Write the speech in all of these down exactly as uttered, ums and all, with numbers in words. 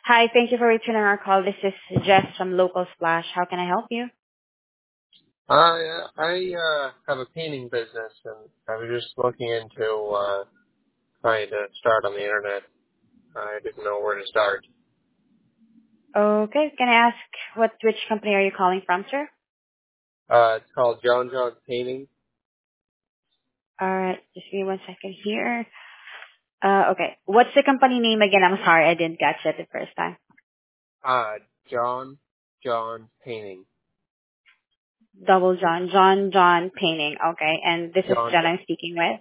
Hi, thank you for returning our call. This is Jess from Local Splash. How can I help you? I I uh, have a painting business, and I was just looking into uh, trying to start on the internet. I didn't know where to start. Okay, can I ask what which company are you calling from, sir? Uh, it's called John John's Painting. All right, just give me one second here. Uh, okay, what's the company name again? I'm sorry, I didn't catch it the first time. Uh, John John's Painting. Double John, John John Painting. Okay, and this is John John I'm speaking with.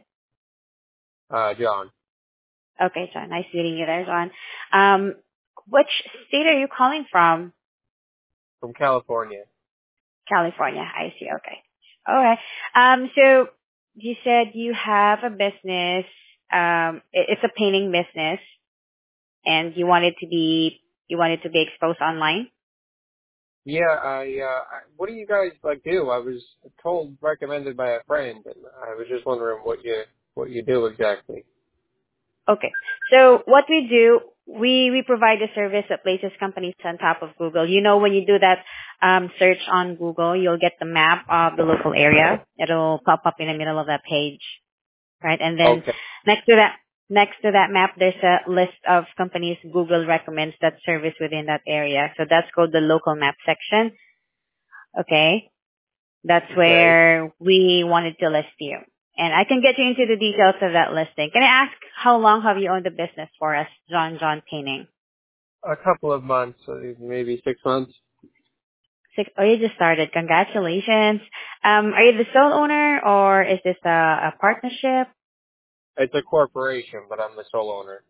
uh, John Okay, John, nice meeting you there, John. Um, which state are you calling from? from California. California. I see. Okay. All right. Um, so you said you have a business. Um, it- it's a painting business, and you wanted to be you wanted to be exposed online. Yeah, I, uh, I. What do you guys like do? I was told, recommended by a friend, and I was just wondering what you what you do exactly. Okay. So what we do, we we provide a service that places companies on top of Google. You know, when you do that um, search on Google, you'll get the map of the local area. It'll pop up in the middle of that page. Right? And then Okay. next to that, next to that map, there's a list of companies Google recommends that service within that area. So that's called the local map section. Okay. That's Okay. where we wanted to list you. And I can get you into the details of that listing. Can I ask how long have you owned the business for us, John John Painting? A couple of months, uh, maybe six months. Six, oh, you just started. Congratulations. Um, are you the sole owner or is this a, a partnership? It's a corporation, but I'm the sole owner.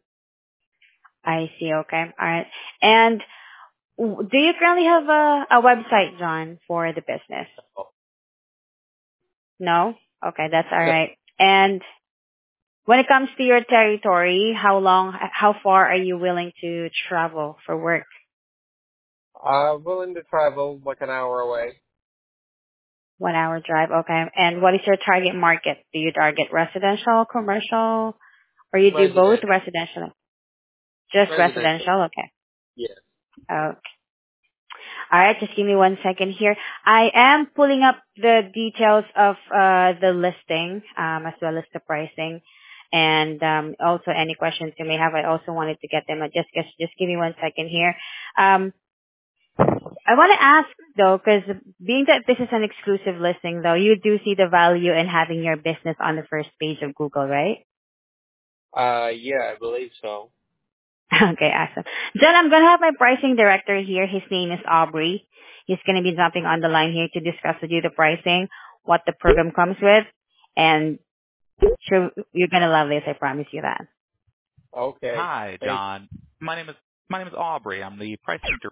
I see. Okay. All right. And W- do you currently have a, a website, John, for the business? No? Okay, that's all No. right. And when it comes to your territory, how long, how far are you willing to travel for work? Uh, willing to travel like an hour away. One hour drive, okay. And what is your target market? Do you target residential, commercial, or you do both Resident. residential? Just Residential. residential, okay. Yes. Okay. All right, just give me one second here. I am pulling up the details of uh, the listing, um, as well as the pricing, and um, also any questions you may have. I also wanted to get them. Uh, Just, just, just give me one second here. Um, I want to ask though, because being that this is an exclusive listing, though, you do see the value in having your business on the first page of Google, right? Uh, yeah, I believe so. Okay, awesome. John, I'm going to have my pricing director here. His name is Aubrey. He's going to be jumping on the line here to discuss with you the pricing, what the program comes with, and sure, you're going to love this. I promise you that. Okay. Hi, Thank John. My name is my name is Aubrey. I'm the pricing